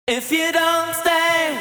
If you don't stay,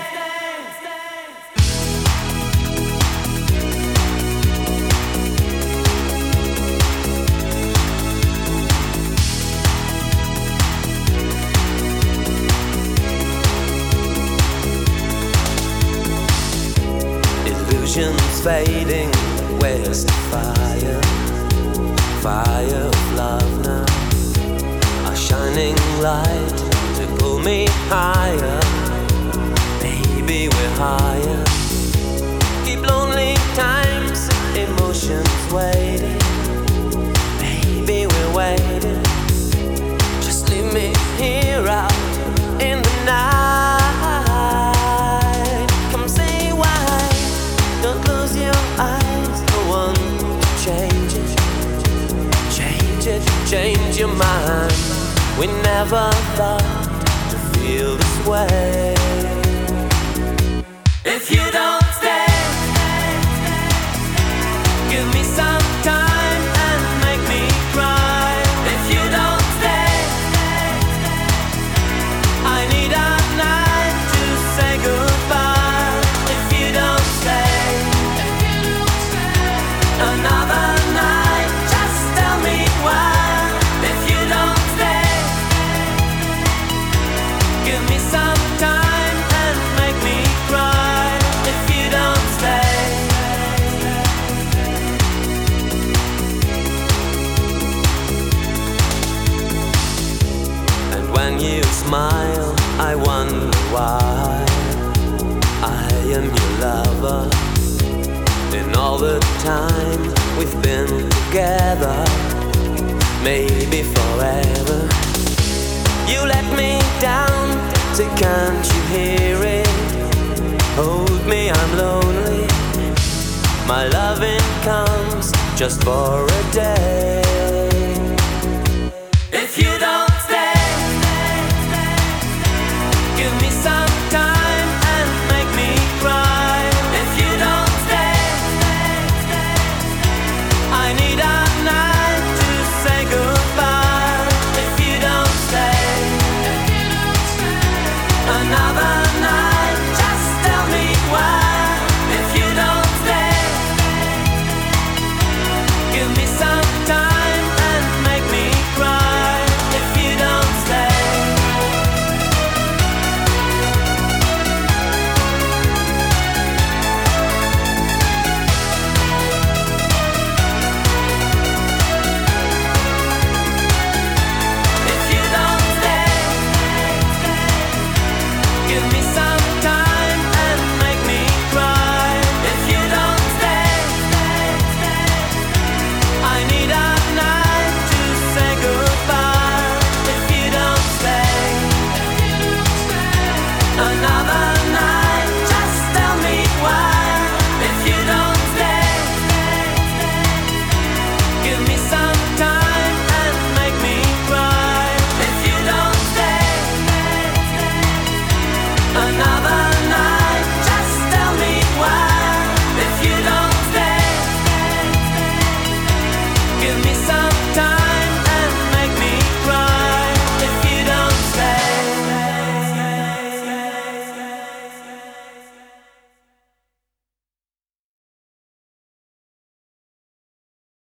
illusions fading, where's the fire? Fire of love now, a shining light to pull me higher. Maybe we're higher. Keep lonely times, emotions waiting. Maybe we're waiting. Just leave me here out in the night. Come say why. Don't close your eyes. No one to change it. Change it, change your mind. We never thought to feel this way. If you don't stay, give me some time and make me cry. If you don't stay, I need a night to say goodbye. If you don't stay, another night, just tell me why. If you don't stay, give me some time and make me cry. If you don't stay, and when you smile, I wonder why. I am your lover. In all the time we've been together, maybe forever. You let me down, so can't you hear it? Hold me, I'm lonely. My loving comes just for a day.